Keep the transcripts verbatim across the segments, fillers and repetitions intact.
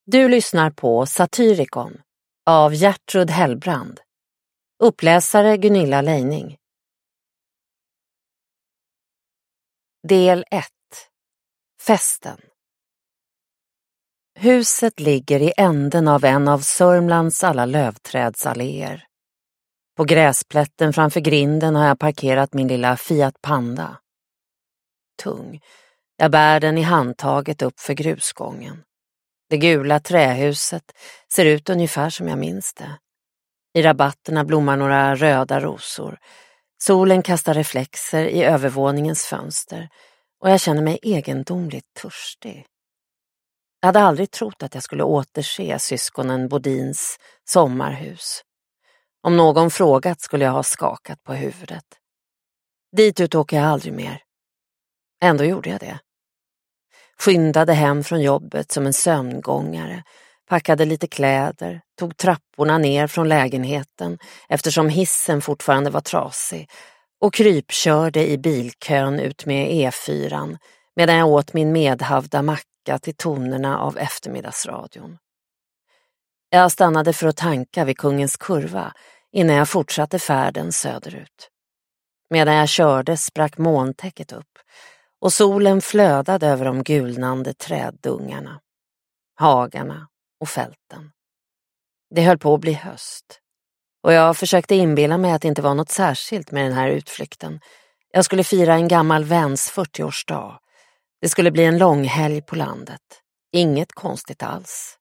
Du lyssnar på Satyricon av Gertrud Hellbrand. Uppläsare Gunilla Leining. Del ett. Festen. Huset ligger i änden av en av Sörmlands alla lövträdsalléer. På gräsplätten framför grinden har jag parkerat min lilla Fiat Panda. Tung. Jag bär den i handtaget upp för grusgången. Det gula trähuset ser ut ungefär som jag minns det. I rabatterna blommar några röda rosor. Solen kastar reflexer i övervåningens fönster och jag känner mig egendomligt törstig. Jag hade aldrig trott att jag skulle återse syskonen Bodins sommarhus. Om någon frågat skulle jag ha skakat på huvudet. Dit ut åker jag aldrig mer. Ändå gjorde jag det. Skyndade hem från jobbet som en sömngångare, packade lite kläder, tog trapporna ner från lägenheten eftersom hissen fortfarande var trasig och krypkörde i bilkön ut med E fyra medan jag åt min medhavda macka till tonerna av eftermiddagsradion. Jag stannade för att tanka vid Kungens kurva innan jag fortsatte färden söderut. Medan jag körde sprack molntäcket upp och solen flödade över de gulnande träddungarna, hagarna och fälten. Det höll på att bli höst och jag försökte inbilla mig att det inte var något särskilt med den här utflykten. Jag skulle fira en gammal väns fyrtioårsdag. Det skulle bli en lång helg på landet. Inget konstigt alls.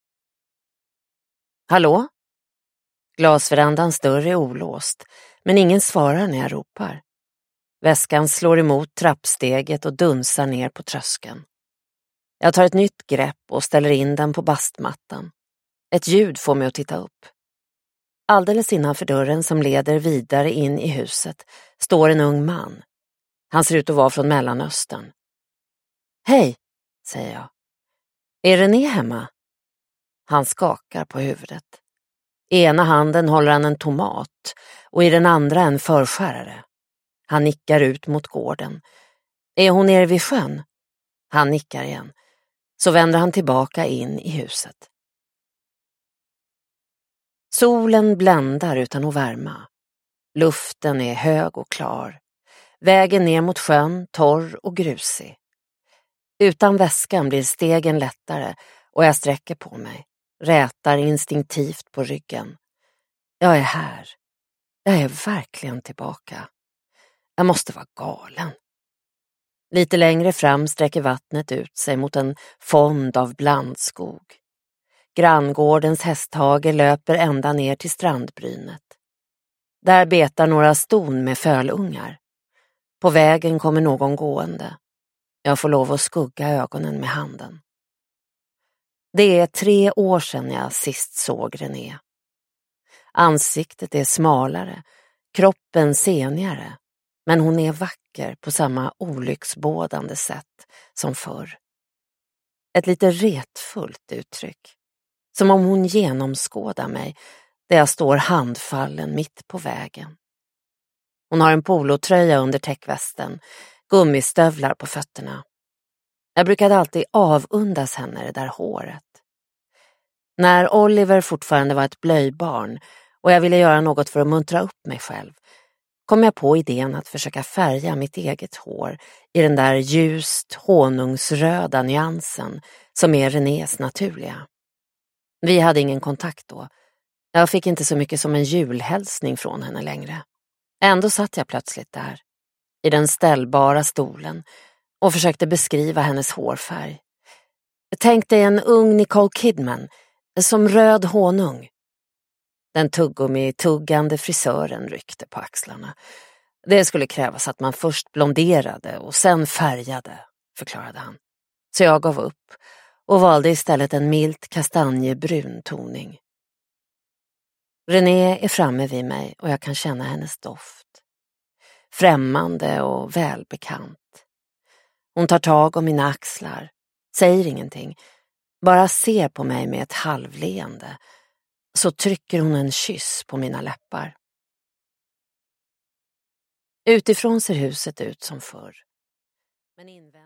Hallå? Glasverandans dörr är olåst, men ingen svarar när jag ropar. Väskan slår emot trappsteget och dunsar ner på tröskeln. Jag tar ett nytt grepp och ställer in den på bastmattan. Ett ljud får mig att titta upp. Alldeles innanför dörren som leder vidare in i huset står en ung man. Han ser ut att vara från Mellanöstern. Hej, säger jag. Är René hemma? Han skakar på huvudet. I ena handen håller han en tomat och i den andra en förskärare. Han nickar ut mot gården. Är hon nere vid sjön? Han nickar igen. Så vänder han tillbaka in i huset. Solen bländar utan att värma. Luften är hög och klar. Vägen ner mot sjön torr och grusig. Utan väskan blir stegen lättare och jag sträcker på mig. Rätar instinktivt på ryggen. Jag är här. Jag är verkligen tillbaka. Jag måste vara galen. Lite längre fram sträcker vattnet ut sig mot en fond av blandskog. Granngårdens hästhage löper ända ner till strandbrynet. Där betar några ston med fölungar. På vägen kommer någon gående. Jag får lov att skugga ögonen med handen. Det är tre år sedan jag sist såg René. Ansiktet är smalare, kroppen senigare. Men hon är vacker på samma olycksbådande sätt som förr. Ett lite retfullt uttryck. Som om hon genomskådar mig där jag står handfallen mitt på vägen. Hon har en polotröja under täckvästen, gummistövlar på fötterna. Jag brukade alltid avundas henne det där håret. När Oliver fortfarande var ett blöjbarn och jag ville göra något för att muntra upp mig själv kom jag på idén att försöka färga mitt eget hår i den där ljust honungsröda nyansen som är Renés naturliga. Vi hade ingen kontakt då. Jag fick inte så mycket som en julhälsning från henne längre. Ändå satt jag plötsligt där, i den ställbara stolen och försökte beskriva hennes hårfärg. Tänk dig en ung Nicole Kidman, som röd honung. Den tuggummi-tuggande frisören ryckte på axlarna. Det skulle krävas att man först blonderade och sen färgade, förklarade han. Så jag gav upp och valde istället en milt kastanjebrun toning. René är framme vid mig och jag kan känna hennes doft. Främmande och välbekant. Hon tar tag om mina axlar, säger ingenting, bara ser på mig med ett halvleende. Så trycker hon en kyss på mina läppar. Utifrån ser huset ut som förr. Men invänd-